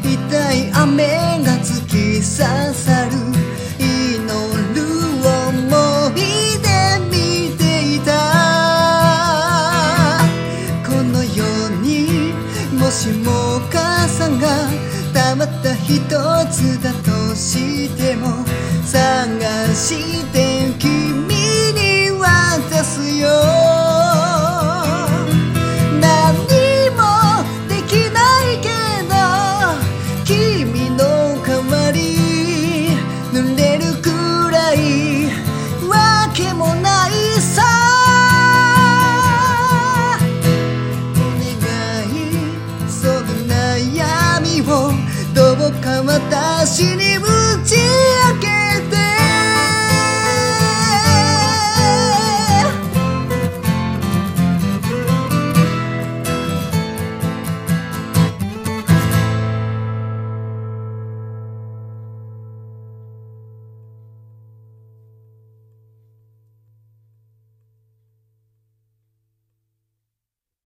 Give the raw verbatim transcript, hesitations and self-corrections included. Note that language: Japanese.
痛い雨が突き刺さる祈る想いで見ていた。この世にもしも傘がたまった一つだとしても探して君に渡すよ。何もできないけど君の代わり濡れるくらいわけもないさ。お願いその悩みをどうか私に